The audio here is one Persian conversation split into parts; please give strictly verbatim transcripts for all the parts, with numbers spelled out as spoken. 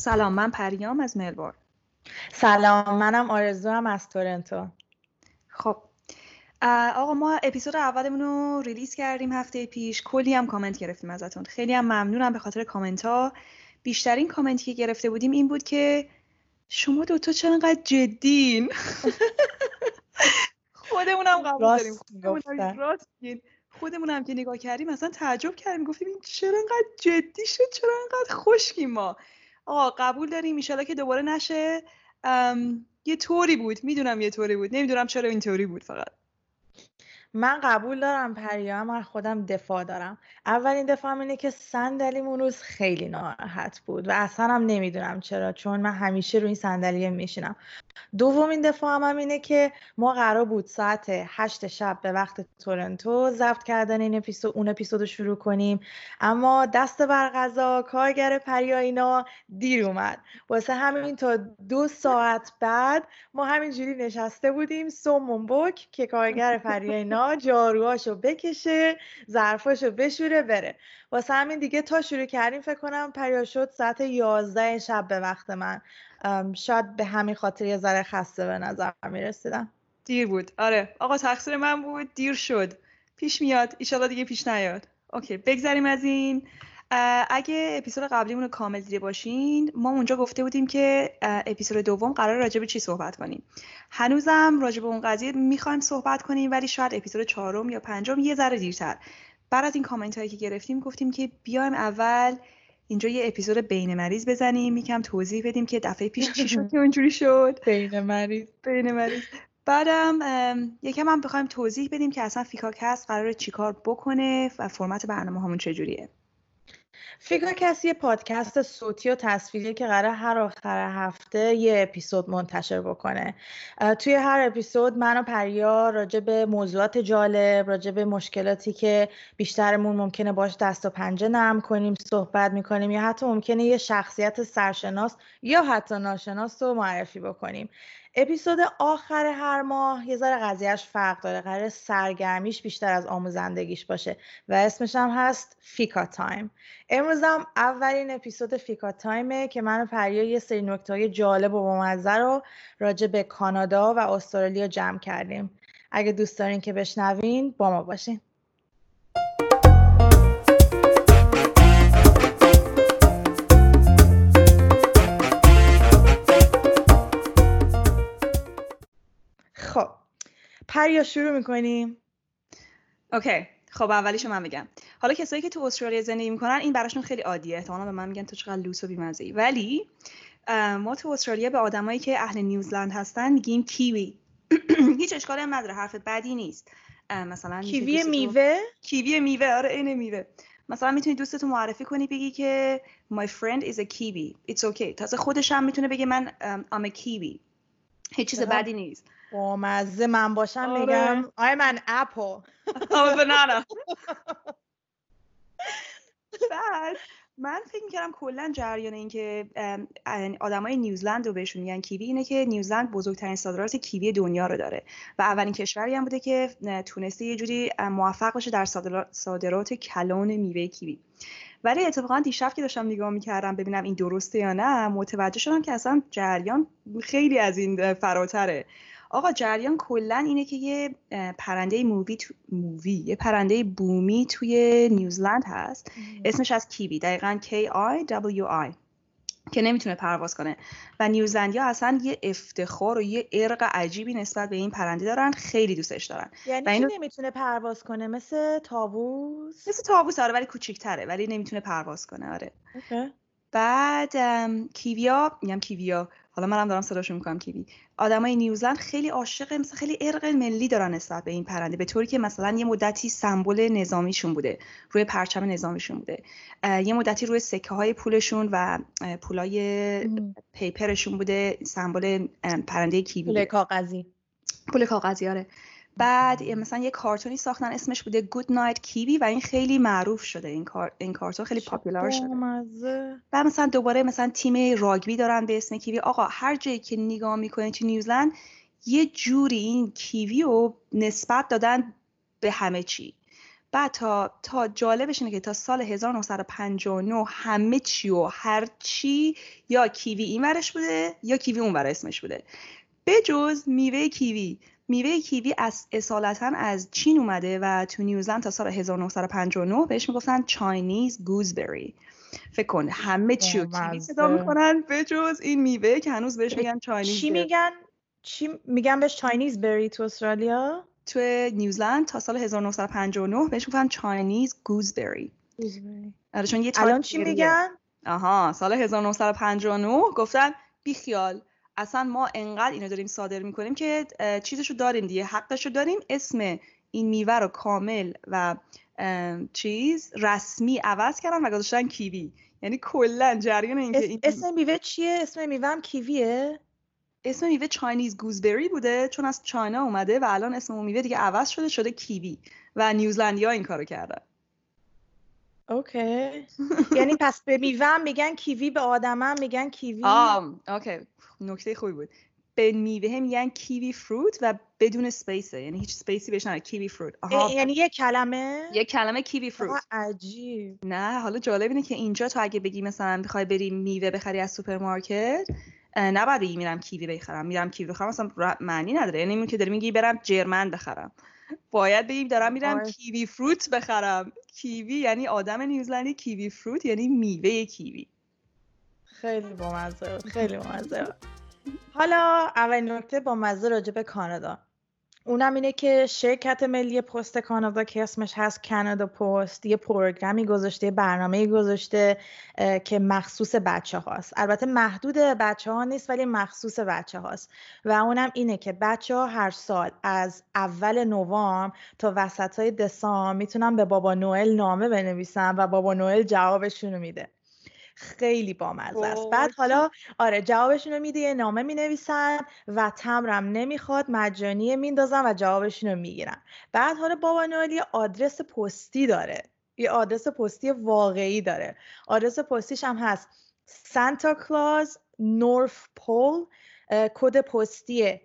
سلام، من پریام از ملبورن. سلام، منم آرزو هم از تورنتو. خب آقا، ما اپیزود اولمون رو ریلیز کردیم هفته پیش. کلی هم کامنت گرفتیم ازتون. خیلی هم ممنونم به خاطر کامنت ها. بیشترین کامنتی که گرفته بودیم این بود که شما دوتا چرا انقدر جدین؟ خودمونم قبول داریم. خودمونم راست میگین. خودمونم که نگاه کردیم مثلا تعجب کردیم، گفتیم این چرا انقدر جدی شد، چرا انقدر خشکیم ما. آقا قبول داریم، ان شاءالله که دوباره نشه. یه طوری بود، میدونم یه طوری بود، نمیدونم چرا این طوری بود. فقط من قبول دارم پریام، من خودم دفاع دارم. اولین دفاعم اینه که صندلیم اون روز خیلی ناراحت بود و اصلا هم نمیدونم چرا، چون من همیشه روی این صندلی میشینم. دومین دفاعم هم اینه که ما قرار بود ساعت هشت شب به وقت تورنتو ضبط کردن این اپیزود اون اپیزود رو شروع کنیم، اما دست بر قضا کارگر پریا اینا دیر اومد. واسه همین تا دو ساعت بعد ما همینجوری نشسته بودیم سومون بک که کارگر پریا اینا جاروهاشو بکشه، ظرفاشو بشوره بره. واسه همین دیگه تا شروع کردیم فکر کنم پریا شد ساعت یازده شب به وقت من. شاید به همین خاطر یه ذره خسته به نظر میرسیدم. دیر بود. آره آقا، تقصیر من بود، دیر شد. پیش میاد، ایشالا دیگه پیش نیاد. اوکی، بگذاریم از این. اگه اپیزود قبلیمون رو کامل دیده باشین، ما اونجا گفته بودیم که اپیزود دوم قرار راجع به چی صحبت کنیم. هنوزم راجع به اون قضیه میخوایم صحبت کنیم، ولی شاید اپیزود چهارم یا پنجم یه ذره دیرتر. بعد از این کامنت هایی که گرفتیم گفتیم که بیایم اول اینجا یه اپیزود بین مریض بزنیم، یکم توضیح بدیم که دفعه پیش چی شد که اونجوری شد. بین مریض بین مریض بعدم یکم هم بخوایم توضیح بدیم که اصلا فیکاکست قراره چیکار بکنه و فرمت برنامه همون چجوریه. فیکاکست یه پادکست صوتی و تصویریه که قراره هر آخر هفته یه اپیزود منتشر بکنه. توی هر اپیزود من و پریا راجع به موضوعات جالب، راجع به مشکلاتی که بیشترمون ممکنه باش دست و پنجه نرم کنیم صحبت میکنیم، یا حتی ممکنه یه شخصیت سرشناس یا حتی ناشناس رو معرفی بکنیم. اپیزود آخر هر ماه یه ذره قضیهش فرق داره، قراره سرگرمیش بیشتر از آموزندگیش باشه و اسمش هم هست فیکا تایم. امروز هم اولین اپیزود فیکا تایمه که من و پریا یه سری نکته‌های جالب و بامزه رو راجع به کانادا و استرالیا جمع کردیم. اگه دوست دارین که بشنوین با ما باشین. خب پریا شروع میکنیم. اوکی خب اولیشو من میگم. حالا کسایی که تو استرالیا زندگی میکنن این براشون خیلی عادیه، احتمالاً به من میگن تو چقدر لوس و بی‌مزه‌ای، ولی ما تو استرالیا به آدمایی که اهل نیوزلند هستن میگیم کیوی. هیچ اشکالی هم نداره، حرفت بدی نیست. مثلا کیوی میوه؟ کیوی میوه، آره عین میوه. مثلا میتونی دوستتو معرفی کنی بگی که my friend is a kiwi, it's okay. تازه خودش هم میتونه بگه من I'm a kiwi. هیچ چیز بدی نیست. با مزه من باشم آره. میگم I'm an apple. I'm a banana. بعد من فکر می‌کردم کلا جریان این که آدمای نیوزلند رو بهشون میگن کیوی اینه که نیوزلند بزرگترین صادرات کیوی دنیا رو داره و اولین کشوری هم بوده که تونسته یه جوری موفق باشه در صادرات کلان میوه کیوی. ولی اتفاقا دیشب که داشتم نگاه می‌کردم ببینم این درسته یا نه، متوجه شدم که اصلا جریان خیلی از این فراتره. آقا جریان کلا اینه که یه پرنده مووی تو... مووی یه پرنده بومی توی نیوزلند هست ام. اسمش از کیوی، دقیقاً کی آی دبلیو آی، که نمیتونه پرواز کنه و نیوزلندیا اصلا یه افتخار و یه ارق عجیبی نسبت به این پرنده دارن، خیلی دوستش دارن. یعنی اینو... نمیتونه پرواز کنه؟ مثل طاووس؟ مثل طاووس آره، ولی کوچیک‌تره، ولی نمیتونه پرواز کنه. آره اوکی. بعد کیویا، میگم کیویا، حالا منم دارم صداشو میکنم کیوی. آدمای نیوزلند خیلی عاشق، مثلا خیلی ارق ملی دارن نسبت به این پرنده، به طوری که مثلا یه مدتی سمبل نظامیشون بوده، روی پرچم نظامیشون بوده، یه مدتی روی سکه های پولشون و پولای پیپرشون بوده سمبل پرنده کیوی، پول کاغذی. پول کاغذی آره. بعد مثلا یه کارتونی ساختن اسمش بوده گود نایت کیوی و این خیلی معروف شده، این کار این کارتون خیلی پاپولار شده. مزه. بعد مثلا دوباره مثلا تیم راگبی دارن به اسم کیوی. آقا هر جایی که نگاه میکنید تو نیوزلند یه جوری این کیوی رو نسبت دادن به همه چی. بعد تا تا جالبش اینه که تا سال هزار و نهصد و پنجاه و نه همه چی و هر چی یا کیوی این ورش بوده یا کیوی اون ور اسمش بوده، بجز میوه کیوی. میوه کیوی از اصالتا از چین اومده و تو نیوزلند تا سال هزار و نهصد و پنجاه و نه بهش میگفتن چاینیز گوزبری. فکر کن همه چی رو کیوی صدا میکنن بجز این میوه که هنوز بهش میگن چاینیز. چی میگن چی میگن بهش چاینیز بری تو استرالیا؟ تو نیوزلند تا سال هزار و نهصد و پنجاه و نه بهش میگن چاینیز گوزبری. آره چون یه الان چی میگن؟ آها سال هزار و نهصد و پنجاه و نه گفتن بی خیال، اصلا ما انقدر اینو داریم صادر میکنیم که چیزشو داریم دیگه، حقشو داریم، اسم این میوه رو کامل و چیز رسمی عوض کردن و گذاشتن کیوی. یعنی کلا جریان این که این اسم میوه چیه؟ اسم میوه هم کیویه؟ اسم میوه چاینیز گوزبری بوده چون از چاینا اومده و الان اسم اون میوه دیگه عوض شده شده کیوی و نیوزلندیا این کارو کردن. اوکی. یعنی پس به میوه هم میگن کیوی، به آدم هم میگن کیوی؟ آم اوکی، نکته خوبی بود. به میوه هم میگن کیوی فروت و بدون سپیسه، یعنی هیچ سپیسی بهش نداره، کیوی فروت. آها. یعنی یه کلمه؟ یه کلمه کیوی فروت. عجیب. نه حالا جالب اینه که اینجا تو اگه بگی مثلا بخوای بری میوه بخری از سوپرمارکت نباید بگی میرم کیوی بخرم، میرم کیوی بخرم اصلا معنی نداره. یعنی اینو که داری میگی برم جرمن بخرم، باید بگیم دارم میرم آه. کیوی فروت بخرم. کیوی یعنی آدم نیوزلندی، کیوی فروت یعنی میوه کیوی. خیلی بامزه، خیلی بامزه. حالا اول نکته با مزه راجع به کانادا، اونم اینه که شرکت ملی پست کانادا که اسمش هست کانادا پست یه پروگرامی گذاشته، برنامه‌ای گذاشته که مخصوص بچه هاست. البته محدود بچه ها نیست ولی مخصوص بچه هاست و اونم اینه که بچه ها هر سال از اول نوامبر تا وسط های دسامبر میتونن به بابا نوئل نامه بنویسن و بابا نوئل جوابشون رو میده. خیلی بامزه است. بعد حالا آره جوابشون رو میده، یه نامه مینویسن و تمرم نمیخواد، مجانی میندازن و جوابشون رو میگیرن. بعد حالا بابا نوئل یه آدرس پستی داره، یه آدرس پستی واقعی داره. آدرس پستیش هم هست سانتا کلاز نورث پول، کد پستی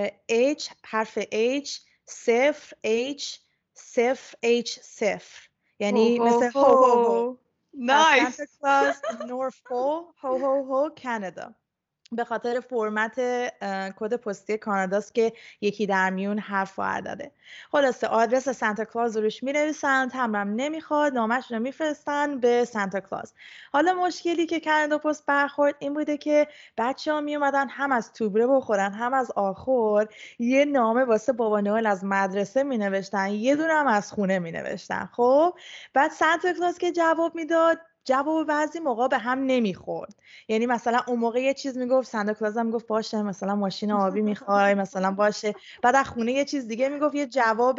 H حرف H صفر H صفر H صفر، یعنی مثل هو هو هو. نایس. Santa Claus North Pole هو هو هو کانادا، به خاطر فرمت کد پستی کاناداست که یکی در میون حرف و عدده. خلاصه آدرس سانتا کلاز رو روش می‌نویسن، تمرم نمیخواد، نامش رو میفرستن به سانتا کلاز. حالا مشکلی که کانادا پست برخورد این بوده که بچه‌ها میومدن هم از توبره بخورن هم از آخر یه نامه واسه بابا نوئل از مدرسه مینوشتن، یه دونه هم از خونه مینوشتن. خب بعد سانتا کلاز که جواب میداد جواب بعضی موقع به هم نمیخورد. یعنی مثلا اون موقع یه چیز میگفت سانتا کلاز هم میگفت باشه مثلا ماشین آبی میخوای مثلا باشه، بعد از خونه یه چیز دیگه میگفت، یه جواب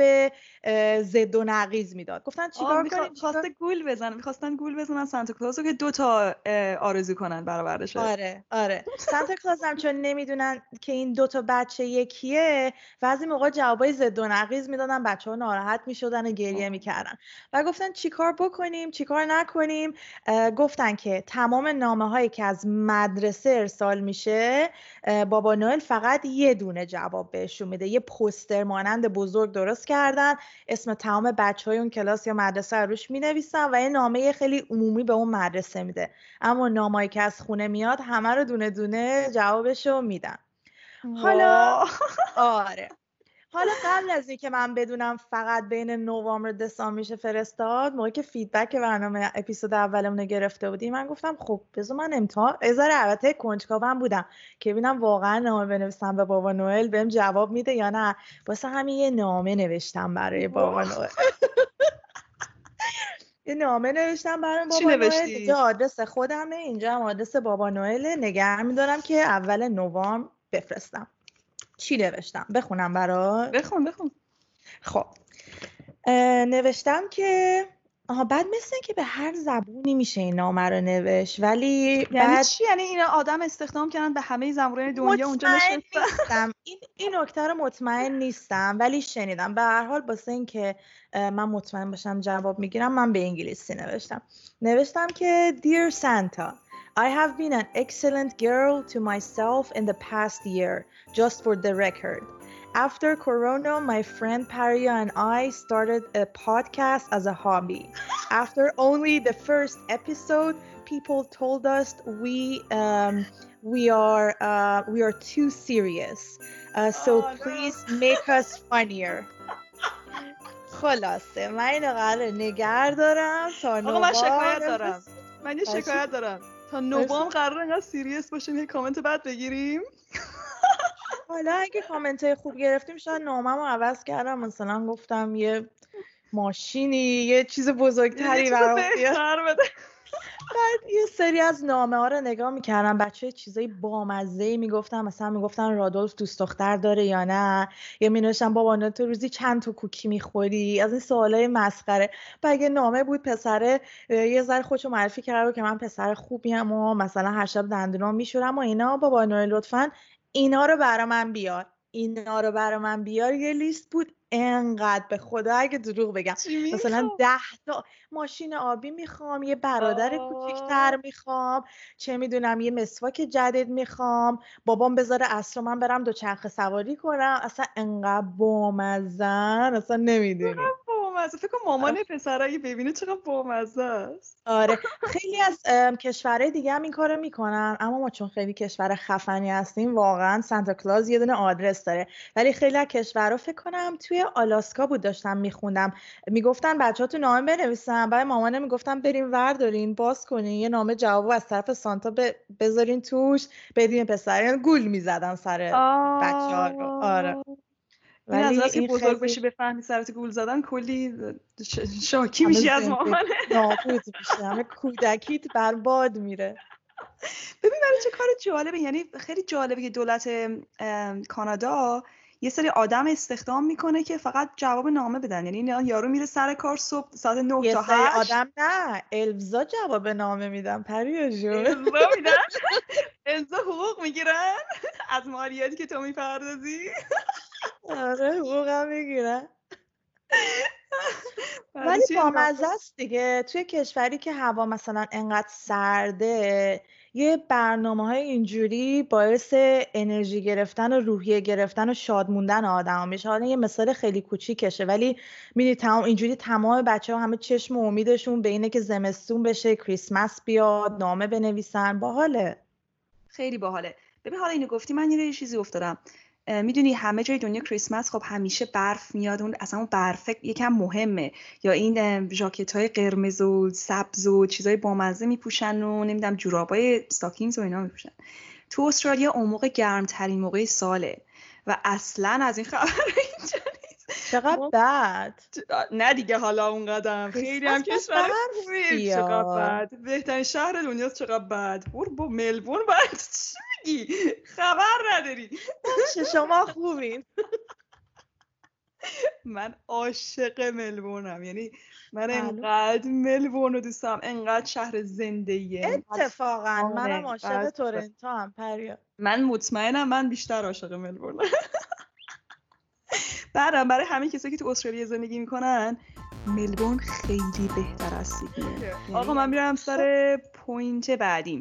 ضد و نقیض میداد. گفتن چیکار میخوا... کنیم؟ خواسته گول بزنن، میخواستن گول بزنن سانتا کلاز رو که دو تا آرزو کنن برآورده شه. آره آره سانتا کلاز هم چون نمیدونن که این دو تا بچه یکیه، بعضی موقع جوابای ضد و نقیض میدادن، بچه‌ها ناراحت میشدن و گریه میکردن و گفتن چیکار بکنیم چیکار نکنیم. گفتن که تمام نامه‌هایی که از مدرسه ارسال میشه بابا نوئل فقط یه دونه جواب بهشون میده، یه پوستر مانند بزرگ درست کردن، اسم تمام بچه‌های اون کلاس یا مدرسه روش مینویسن و یه نامه خیلی عمومی به اون مدرسه میده. اما نامه‌ای که از خونه میاد همه رو دونه دونه جوابشو میدن. حالا آره حالا قبل از اینکه من بدونم فقط بین نوامبر و دسامبر میشه فرستاد، موقعی که فیدبک برنامه اپیزود اولمون رو گرفته بودیم من گفتم خب بذار من امتحان ازاره، البته کنجکاوم بودم که ببینم واقعا نامه بنویسم به بابا نوئل بهم جواب میده یا نه. واسه همین یه نامه نوشتم برای بابا نوئل. یه نامه نوشتم برای بابا نوئل، اینجا آدرس خودمه، اینجا هم آدرس بابا نوئل، نگه می‌دارم که اول نوامبر بفرستم. چی نوشتم؟ بخونم برات؟ بخون بخون. خب نوشتم که آها بعد مثل که به هر زبونی میشه این نامه رو نوشت، ولی یعنی بعد چی؟ یعنی اینا آدم استخدام کردن به همه زبونهای دنیا اونجا نشستن؟ این این نکته رو مطمئن نیستم ولی شنیدم. به هر حال واسه این که من مطمئن باشم جواب میگیرم من به انگلیسی نوشتم. نوشتم که Dear Santa, I have been an excellent girl to myself in the past year, just for the record. After Corona, my friend Paria and I started a podcast as a hobby. After only the first episode, people told us we um, we are uh, we are too serious. Uh, so Oh, no. please make us funnier. خلاصه من اینو قراره نگر دارم تا آقا من شکایت نوامبر. دارم من یه باشه. شکایت دارم تا نوامبر قراره انقدر سیریس باشیم یه کامنت بد بگیریم. حالا اگه کامنت های خوب گرفتیم شاید نامم رو عوض کردم، مثلا گفتم یه ماشینی یه چیز بزرگتری برام بهتر بده. بعد یه سری از نامه ها رو نگاه میکردم، بچه چیزای بامزه‌ای میگفتن، مثلا میگفتن رادولف دوست دختر داره یا نه، یا مینوشتن بابا تو روزی چند تا کوکی میخوری، از این سوالای مسخره. بعد یه نامه بود پسره یه ذره خودشو معرفی کرده که من پسر خوبیم و مثلا هر شب دندونام میشورم و اینا، بابا نوئل لطفاً اینا رو برا من بیار، اینا رو برا من بیار. یه لیست بود انقدر، به خدا اگه دروغ بگم مثلا ده تا ماشین آبی میخوام، یه برادر کوچیک‌تر میخوام، چه میدونم یه مسواک جدید میخوام، بابام بذاره عصر من برم دوچرخه سواری کنم. اصلا انقدر بامزن اصلا نمیدونی. بامزه. فکر کنم مامان پسرایی ببینه چقدر بامزه است. آره خیلی از کشورهای دیگه هم این کارو میکنن، اما ما چون خیلی کشور خفنی هستیم واقعا سانتا کلاز یه دونه آدرس داره، ولی خیلی از کشورها فکر کنم توی آلاسکا بود داشتم میخوندم میگفتن بچه‌ها تو نامه بنویسن، بعد مامانه میگفتن بریم وردارین باز کنین یه نامه جوابو از طرف سانتا ب... بذارین توش بدین پسر، یعنی گول میزدن سر بچه‌ها رو. آره این از ولی که بزرگ خیلی... بشی بفهمی سرت گول زدن کلی شاکی میشی از مامانه، نابود میشه، همه کودکیت برباد میره. ببین برای چه کار جالبه، یعنی خیلی جالبه که دولت کانادا یه سری آدم استخدام میکنه که فقط جواب نامه بدن، یعنی یارو میره سر کار صبح ساعت نه تا هشت. یه سری آدم نه الزا جواب نامه میدن پریا جون. الزا میدن؟ الزا حقوق میگیرن از مالیاتی که تو میپردازی؟ آره حقوق هم میگیرن. ولی بامزه است دیگه توی کشوری که هوا مثلا انقدر سرده یه برنامه های اینجوری باعث انرژی گرفتن و روحیه گرفتن و شاد موندن آدم ها میشه. حالا یه مثال خیلی کوچیکشه ولی میدونی تمام اینجوری تمام بچه ها همه چشم و امیدشون به اینه که زمستون بشه، کریسمس بیاد، نامه بنویسن. باحاله، خیلی باحاله. ببین حالا اینو گفتی من یه چیزی افتادم، میدونی همه جای دنیا کریسمس خب همیشه برف میاد، اون اصلا اون برف یکم مهمه، یا این ژاکت های قرمز و سبز و چیزای بامزه میپوشن و نمیدونم جورابای استاکینز و اینا میپوشن. تو استرالیا اون موقع گرمترین موقع ساله و اصلا از این خبر اینجا نیست. چقدر بد. نه دیگه حالا اون قدم خیلی هم کشور خوبیه. چقدر بد، بهترین شهر دنیاست. چقدر بد. برو با ملبورن باید چی میگی؟ خبر نداری. شما خوبین. من عاشق ملبورنم، یعنی من انقدر ملبورن رو دوست دارم، انقدر شهر زندگیه. اتفاقا منم عاشق تورنتو هم پریا. من مطمئنم من بیشتر عاشق ملبورنم. بعدم برای همین کسایی که تو استرالیا زندگی میکنن ملبورن خیلی بهتر از سیدنیه. آقا من میرم سر پوینت بعدیم.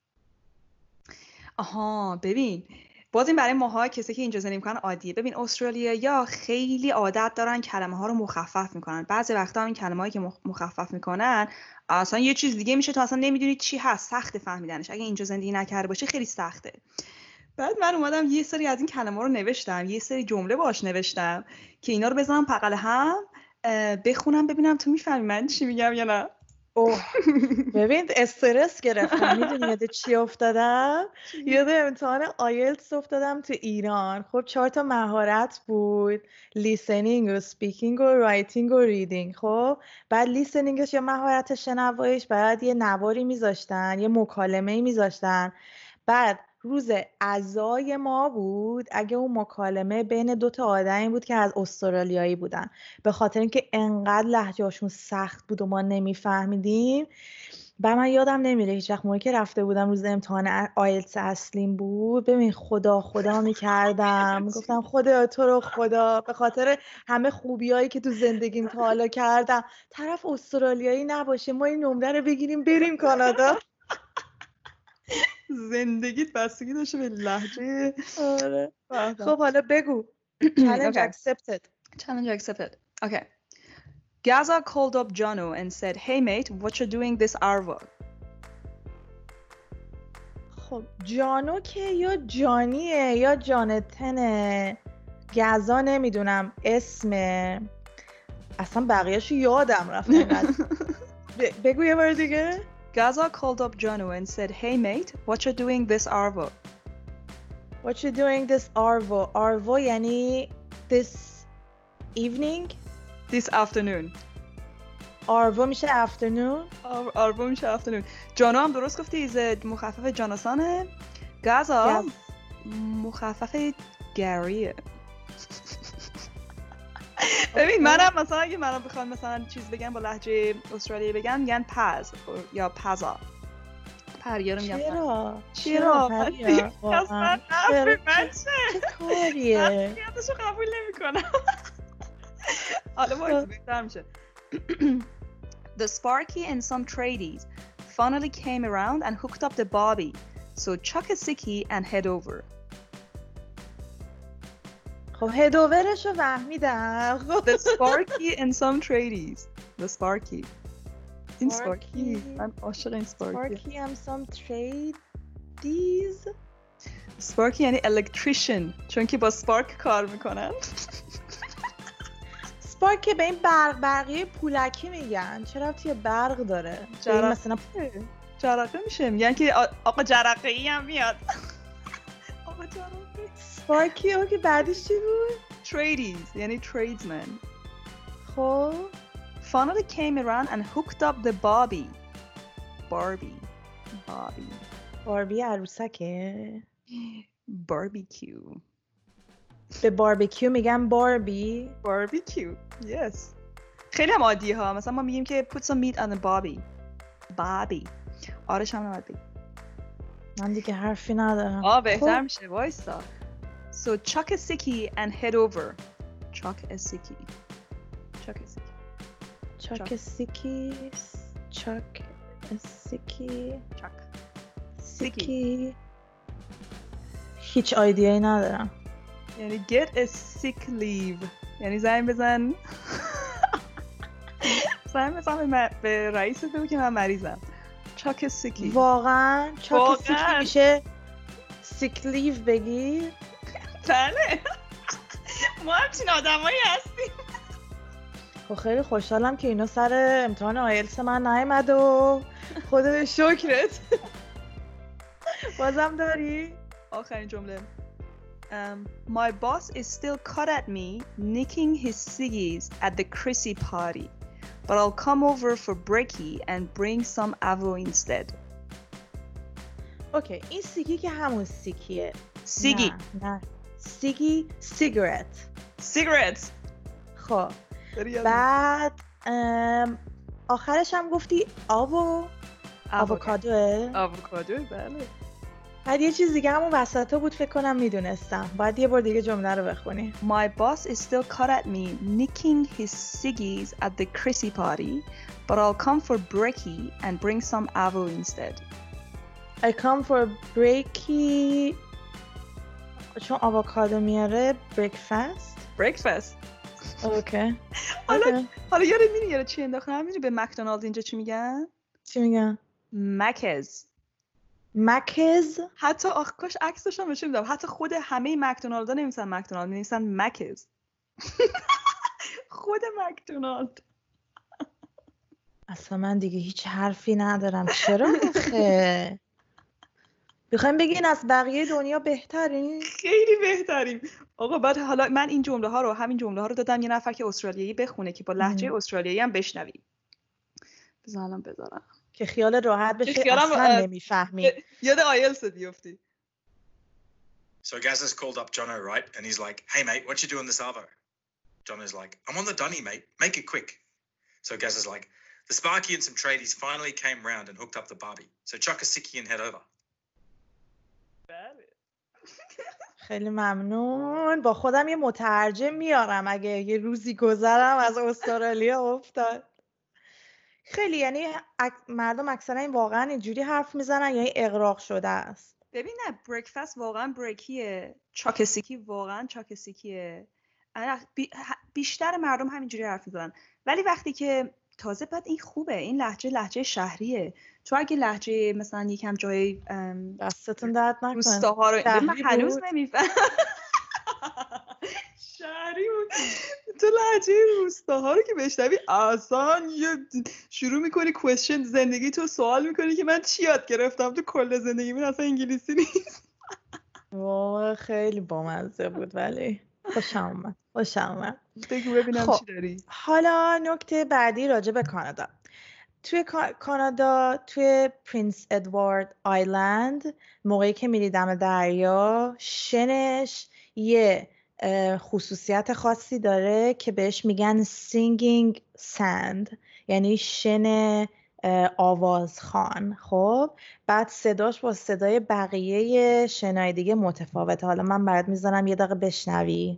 آها ببین باز این برای ماها کسی که اینجا زندگی میکنن عادیه. ببین استرالیایی‌ها خیلی عادت دارن کلمه ها رو مخفف میکنن. بعضی وقتا این کلمه‌هایی که مخفف میکنن اصلا یه چیز دیگه میشه، تو اصلا نمیدونی چی هست، سخت فهمیدنش. اگه اینجا زندگی نکرده باشی خیلی سخته. بعد من اومدم یه سری از این کلمه رو نوشتم، یه سری جمله باش نوشتم که اینا رو بزنم بغل هم بخونم ببینم تو میفهمی من چی میگم یا نه. اوه ببین استرس گرفتم. میدونی یاد چی افتادم؟ یاد امتحان آیلتس افتادم تو ایران. خب چهار تا مهارت بود، لیسنینگ و سپیکینگ و رایتینگ و ریدینگ. خب بعد لیسنینگش یا مهارت شنواییش بعد یه نواری میذاشتن، یه مکالمه‌ای میذاشتن. بعد روز عزای ما بود اگه اون مکالمه بین دو تا آدمی بود که از استرالیایی بودن، به خاطر اینکه انقدر لهجه‌شون سخت بود و ما نمیفهمیدیم. بعد من یادم نمیره هیچ وقت موقعی که رفته بودم روز امتحان آیلتس اصلیم بود، ببین خدا خدا میکردم، میگفتم خدا تو رو خدا، به خاطر همه خوبیایی که تو زندگیم تا حالا کردم طرف استرالیایی نباشه ما این نمره رو بگیریم بریم کانادا. زندگیت بستگی داشته به لهجه. آره. خب حالا بگو challenge Okay. accepted. Challenge accepted. Okay. Gaza called up Jono and said, "Hey mate, what you doing this arvo?" خب جانو که یا جانیه یا جانتنه. گزا نمیدونم اسمه، اصلا بقیهشو یادم رفت اینقدر. ب- بگو یه بار دیگه. Gaza called up Jono and said, "Hey mate, what you doing this arvo?" What you doing this arvo? arvo یعنی this evening. This afternoon. arvo میشه afternoon. آر- آربو میشه afternoon. جانو هم درست گفتی، ایز مخفف جاناسانه. گازا مخفف گریه. ببین منم مثلا اگه منم بخوام مثلا چیز بگم با لهجه استرالیایی بگم میگن پز یا پزا. پریا رو میگم چرا؟ چرا؟ پریا؟ اصلا نفر من چه کاریه؟ یادشو قبول نمی کنم. حالا باید بهتر میشه. The Sparky and some tradies finally came around and hooked up the Bobby. So chuck a sickie and head over. خب هدوورشو فهمیدم. The Sparky and some tradies. The Sparky. این Sparky. Sparky. من عاشق این Sparky. Sparky and some tradies. Sparky یعنی electrician، چون که با سپارک کار میکنن. سپارک که به این برق برقی پولکی میگن. چرا ربطی برق داره؟ جرق... مثلا جرقه میشه، میگن که آقا جرقه ای هم میاد. آقا جرقه. سپارکی اون که بعدش چی بود؟ Tradies یعنی tradesmen. خب Finally came around and hooked up the Bobby. Barbie. Bobby. باربی عروسکه. Barbecue. به باربیکیو میگن باربی. Barbecue. Yes. خیلی هم عادیه ها. مثلا ما میگیم که put some meat on the Bobby. Bobby. آرش هم نمید بگیم. من دیگه حرفی ندارم. آه بهتر میشه. وایستا. So chuck a sickie and head over. Chuck a sickie. Chuck a sickie. چاک سیکی. چاک سیکی. Chuck. سیکی. هیچ ایده‌ای ندارم. یعنی get a sick leave. یعنی زنگ بزن. زنگ بزن به, به رئیست بگو که من مریضم. chuck a sickie. واقعا چاک سیکی واقعاً. میشه sick leave بگیر. بله. ما همچین آدمایی هستیم. خب خیلی خوشحالم که اینا سر امتحان آیلتس من نیامد و خدا به شکرت. بازم داری؟ آخرین جمله. Um, my boss is still cut at me nicking his ciggies at the Chrissy party, but I'll come over for brekkie and bring some avo instead. اوکی این سیگی که همون سیکیه. سیگی. نه نه سیگی سیگرت. Cigarettes. خب بعد ام، آخرش هم گفتی آوو آووکادوه. آووکادو بله. بعد یه چیز دیگه همون وسطا بود فکر کنم میدونستم. باید یه بار دیگه جمله رو بخونی. My boss is still cut at me nicking his ciggies at the Chrissy party, but I'll come for brekkie and bring some avo instead. I come for breaky چون آووکادو میاره breakfast. Breakfast. اوکی. حالا حالا یاد میری یاد چی انداختم؟ میدونی به مکدونالد اینجا چی میگن؟ چی میگن؟ مکز. مکز. حتی آخ کاش عکس داشتم بهش میدم. حتی خود همه مکدونالدها نمیسن مکدونالد، می‌نویسن مکز. خود مکدونالد. اصلا من دیگه هیچ حرفی ندارم. چرا آخه؟ بخوایم بگین از بقیه دنیا بهترین؟ خیلی بهتریم. آقا بعد حالا من این جمله ها رو همین جمله ها رو دادم یه نفر که استرالیایی بخونه که با لهجه استرالیایی هم بشنویم. بذار الان بذارم که خیال راحت بشه. خیالم اصلا نمیفهمی. یاد آیلتس بیفتی. So Gazza's called up Jono, right? And he's like, "Hey mate, what you doing this arvo?" Jono's like, "I'm on the dunny, mate. Make it quick." So Gazza's like, "The Sparky and some tradies finally came round and hooked up the Barbie. So chuck a sickie and head over." بله. خیلی ممنون. با خودم یه مترجم میارم اگه یه روزی گذرم از استرالیا افتاد. خیلی یعنی اک... مردم اکثرا این واقعا اینجوری حرف میزنن یا این اغراق شده است. ببین نه بریکفاست واقعا بریکیه، چاکسیکی واقعا چاکسیکیه. بیشتر مردم همینجوری حرف میزنن، ولی وقتی که تازه بعد این خوبه، این لهجه لهجه شهریه. تو اگه لهجه مثلا یکم جای دستتون درد نکنه روستاها رو من هنوز نمیفهم شهری بود، تو لهجه روستاها رو که بشنوی اصلا یه شروع میکنی کوشن زندگی تو سوال میکنی که من چی یاد گرفتم تو کل زندگی من، اصلا انگلیسی نیست. واو خیلی بامزه بود، ولی خوشم اومد خوشم اومد. بگو ببینم خب. چی داری. حالا نکته بعدی راجع به کانادا. توی کانادا توی پرینس ادوارد آیلند موقعی که میری دم دریا، شنش یه خصوصیت خاصی داره که بهش میگن singing sand، یعنی شن آوازخوان. خب بعد صداش با صدای بقیه شنای دیگه متفاوته. حالا من برات میذارم یه دقیقه بشنوی.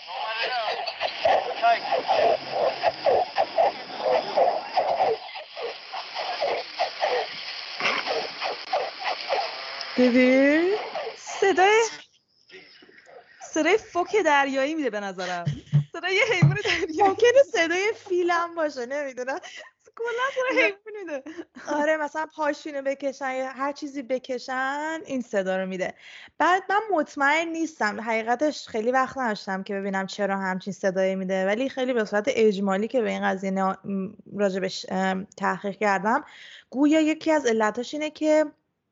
دیدی؟ صدای صدای فوک دریایی میده به نظرم. صدای یه حیوان دریایی. ممکنه صدای فیلم باشه، نمیدونم. کلا صدای حیوان میده. آره مثلا پاشینو بکشن یا هر چیزی بکشن این صدا رو میده. بعد من مطمئن نیستم حقیقتش، خیلی وقت نداشتم که ببینم چرا همچین صدایی میده، ولی خیلی به صورت اجمالی که به این قضیه راجبش تحقیق کردم، گویا یکی از علتاش اینه که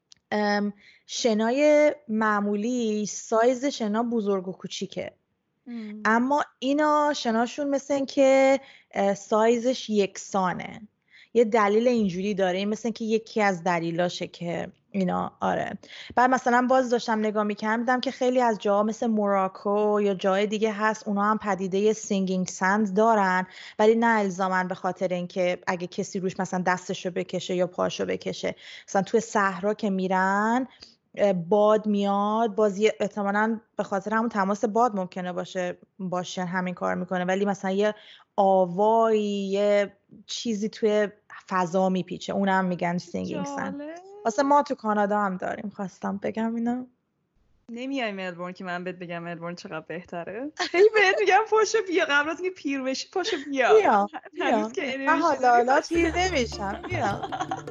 شنای معمولی سایز شنا بزرگ و کوچیکه، اما اینا شناشون مثل این که سایزش یکسانه. یه دلیل اینجوری داره، این مثل این که یکی از دلیلاشه که اینا. آره بعد مثلا باز داشتم نگاه میکردم دیدم که خیلی از جاها مثل موراکو یا جای دیگه هست اونا هم پدیده سینگینگ سند دارن، ولی نه الزاماً به خاطر اینکه اگه کسی روش مثلا دستشو بکشه یا پاشو بکشه. مثلا توی صحرا که میرن باد میاد، بازی احتمالاً به خاطر همون تماس باد ممکنه باشه باشه همین کار میکنه، ولی مثلا یه آوایی یه چیزی توی فضا میپیچه، اونم میگن سینگینگ سند. واسه ما تو کانادا هم داریم، خواستم بگم اینا. نمیای ملبورن که من بهت بگم ملبورن چقدر بهتره؟ هی بهت میگم پاشو بیا، قبل از اینکه پیر بشی پاشو بیا. بیا هنوز که من حالا حالا پیر نمیشم. بیا.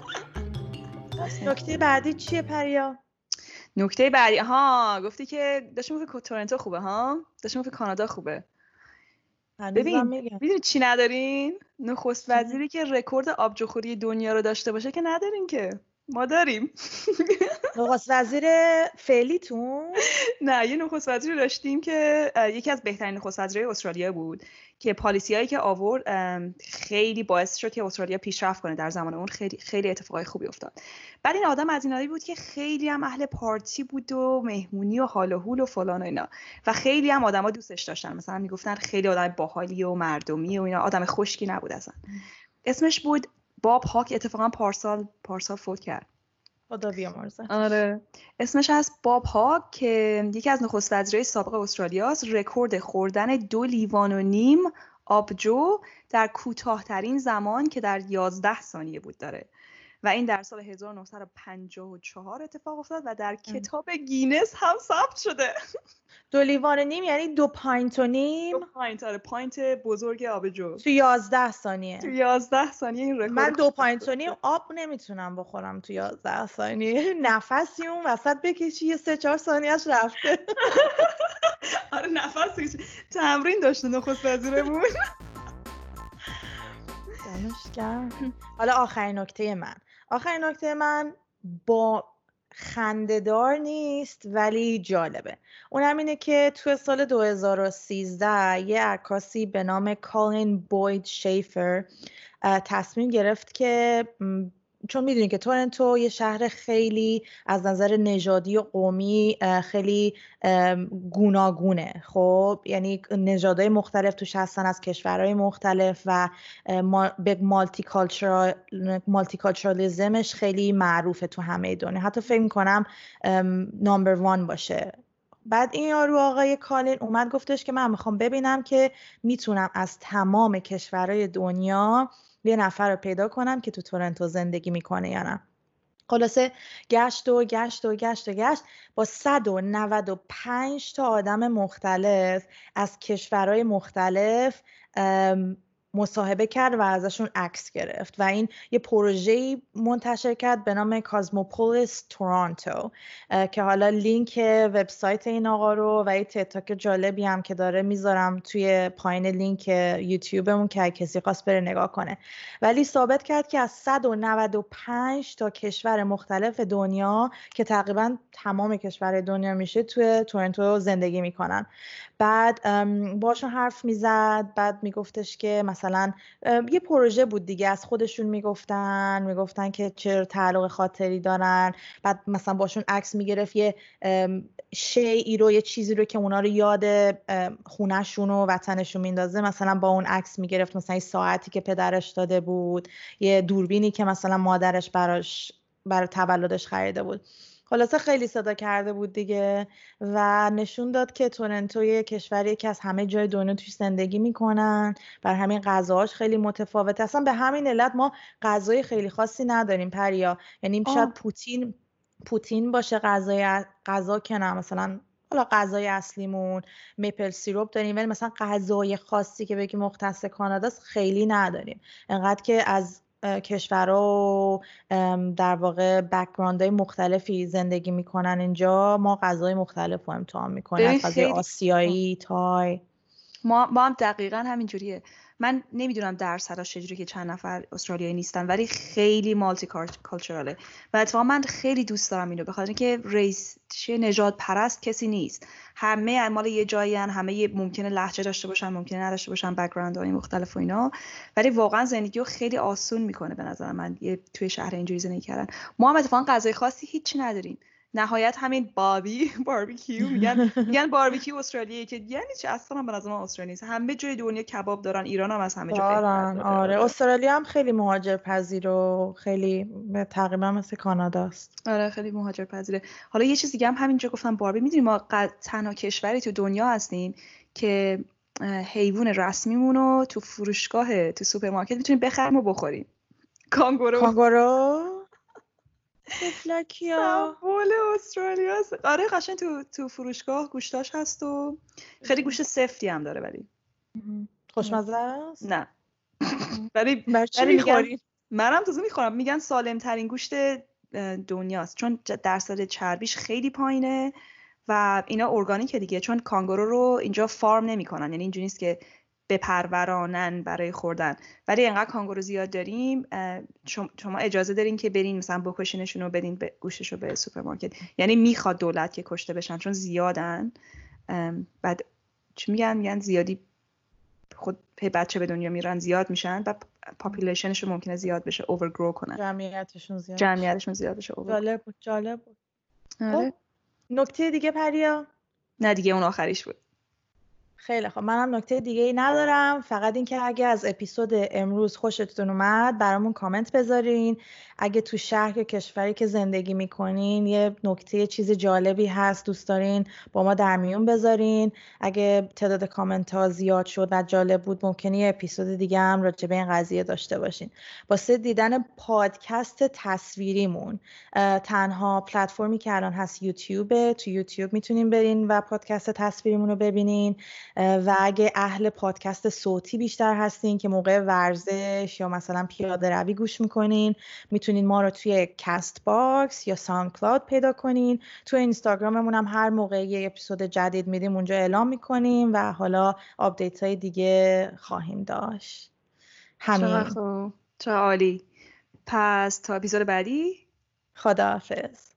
نکته بعدی چیه پریا؟ نکته بعدی ها گفتی که داشتم گفتی تورنتو خوبه ها، داشتم گفتی کانادا خوبه. ببین میدونی چی ندارین؟ نخست وزیری که رکورد آبجوخوری دنیا رو داشته باشه که ندارین، که ما داریم. نخست وزیر فعلیتون؟ نه یه نخست وزیری داشتیم که یکی از بهترین نخست وزیرای استرالیا بود که پالیسیایی که آورد خیلی باعث شد که استرالیا پیشرفت کنه در زمان اون. خیلی خیلی اتفاقای خوبی افتاد. بعد این آدم از اینایی بود که خیلی هم اهل پارتی بود و مهمونی و حال و هول و فلان و اینا، و خیلی هم آدما دوستش داشتن. مثلا میگفتن خیلی آدم باحالی و مردمی و اینا، آدم خشکی نبود اصلا. اسمش بود باب هاک. اتفاقا پارسال پارسال فوت کرد. خدا بیامرزه. آره اسمش از باب هاک که یکی از نخست وزیرای سابق استرالیاست. رکورد خوردن دو لیوان و نیم آبجو در کوتاه‌ترین زمان که در یازده ثانیه بود داره، و این در سال هزار و نهصد و پنجاه و چهار اتفاق افتاد و در کتاب گینس هم ثبت شده. دو لیوان نیم یعنی دو پاینت و نیم؟ دو پاینت، آره پاینت بزرگ آبجو تو یازده ثانیه. تو یازده ثانیه این رکورد. من دو پاینت و نیم آب نمیتونم بخورم تو یازده ثانیه. نفسی اون وسط بکشی یه سه چهار ثانیه‌اش رفته. آره نفس تمرین داشته نخست وزیرمون. دمشکر. حالا آخرین نکته من آخرین نکته من با خنده‌دار نیست ولی جالبه. اونم اینه که تو سال دو هزار و سیزده یه عکاسی به نام کالین بوید شیفر تصمیم گرفت که چون میدونی که تورنتو یه شهر خیلی از نظر نژادی و قومی خیلی گوناگونه، خب یعنی نژادهای مختلف توش هستن از کشورهای مختلف و به مالتی کالچرال مالتی کالچرالیزمش خیلی معروفه تو همه دنیا، حتی فکر میکنم نامبر وان باشه. بعد این یارو آقای کالین اومد گفتش که من میخوام ببینم که میتونم از تمام کشورهای دنیا یه نفر رو پیدا کنم که تو تورنتو زندگی میکنه یا نه. خلاصه گشت و گشت و گشت و گشت با صد و نود و پنج تا آدم مختلف از کشورهای مختلف مصاحبه کرد و ازشون عکس گرفت و این یه پروژه‌ای منتشر کرد به نام کاسموپولیس تورنتو که حالا لینک وبسایت این آقا رو و یه تیک جالبی هم که داره میذارم توی پایین لینک یوتیوبمون که کسی خواست بره نگاه کنه. ولی ثابت کرد که از صد و نود و پنج تا کشور مختلف دنیا که تقریبا تمام کشور دنیا میشه توی تورنتو زندگی میکنن. بعد باشون حرف میزد، بعد میگفتش که مثلا یه پروژه بود دیگه، از خودشون میگفتن میگفتن که چه تعلق خاطری دارن، بعد مثلا باشون عکس میگرفت، یه شیئی رو، یه چیزی رو که اونا رو یاد خونهشون و وطنشون میندازه مثلا با اون عکس میگرفت، مثلا یه ساعتی که پدرش داده بود، یه دوربینی که مثلا مادرش براش برای تولدش خریده بود. خلاصه خیلی صدا کرده بود دیگه و نشون داد که تورنتو یه کشوریه که از همه جای دنیا توش زندگی میکنن، بر همین غذاهاش خیلی متفاوته. اصلا به همین علت ما غذای خیلی خاصی نداریم پریا، یعنی شاید پوتین پوتین باشه غذای غذا که نه، مثلا حالا غذای اصلیمون میپل سیروپ داریم ولی مثلا غذای خاصی که بگیم مختص کاناداست خیلی نداریم، انقدر که از کشورها و در واقع بک‌گراندهای مختلفی زندگی میکنن اینجا، ما غذای مختلف رو امتحان میکنیم، از غذای آسیایی، تای. ما ما هم دقیقاً همین جوریه. من نمیدونم درصدش چجوری که چند نفر استرالیایی نیستن ولی خیلی مالتی کالچوراله و اتفاقا من خیلی دوست دارم اینو، بخاطر اینکه رئیس چه نژاد پرست کسی نیست، همه مال یه جایین، همه ممکنه لهجه داشته باشن ممکنه نداشته باشن، بک‌گراندهای مختلف و اینا، ولی واقعا زندگی رو خیلی آسون میکنه به نظر من یه توی شهر اینجوری زندگی کردن. ما هم اتفاقا غذای خاصی هیچی نداریم، نهایت همین بابی باربیکیو میگن میگن باربیکیو استرالیایی که یعنی چه، اصلا به نظر من استرالیا نیست، همه جای دنیا کباب دارن، ایران هم از همه جا دارن. آره استرالیا هم خیلی مهاجرپذیر و خیلی تقریبا مثل کاناداست. آره خیلی مهاجرپذیره. حالا یه چیز دیگه هم همینجا گفتم باربی، میدونی ما قد... تنها کشوری تو دنیا هستیم که حیوان رسمیمون رو تو فروشگاه تو سوپرمارکت میتونیم بخریم و بخوریم. کانگورو. کانگورو تفلکیا سمبل استرالیا. آره قشنگ تو تو فروشگاه گوشتاش هست و خیلی گوشت سفتی هم داره ولی خوشمزه است. نه ولی برچی میخوری؟ منم تازه میخورم، میگن سالم ترین گوشت دنیاست چون درصد چربیش خیلی پایینه و اینا ارگانیکه دیگه، چون کانگورو رو اینجا فارم نمیکنن، یعنی اینجوری نیست که بپرورانن برای خوردن، ولی انقدر کانگورو زیاد داریم شما اجازه دارین که برین مثلا بکشینشون و بدین گوشتشو به سوپرمارکت، یعنی میخواد دولت که کشته بشن چون زیادن. بعد چی میگن میگن زیادی خود بچه به دنیا میرن زیاد میشن و پاپولیشنشون ممکنه زیاد بشه، اوورگرو کنن، جمعیتشون زیاد جمعیتشون زیاد بشه. جالب بود جالب بود. آره. نکته دیگه پریا؟ نه دیگه اون آخریش بود. خیلی خب منم نکته دیگه ای ندارم، فقط این که اگه از اپیزود امروز خوشتون اومد برامون کامنت بذارین، اگه تو شهر یا کشوری که زندگی میکنین یه نکته چیز جالبی هست دوست دارین با ما در میون بذارین، اگه تعداد کامنت ها زیاد شد و جالب بود ممکنه یه اپیزود دیگه هم راجع به این قضیه داشته باشین. واسه دیدن پادکست تصویریمون تنها پلتفرمی که الان هست یوتیوبه، تو یوتیوب میتونین برین و پادکست تصویریمون رو ببینین و اگه اهل پادکست صوتی بیشتر هستین که موقع ورزش یا مثلا پیاده روی گوش میکنین میتونین ما رو توی کست باکس یا ساوند کلاود پیدا کنین. تو اینستاگراممون هم هر موقع یه اپیزود جدید میدیم اونجا اعلام میکنیم و حالا آپدیت های دیگه خواهیم داشت. همین. چه عالی. پس تا اپیزود بعدی خداحافظ.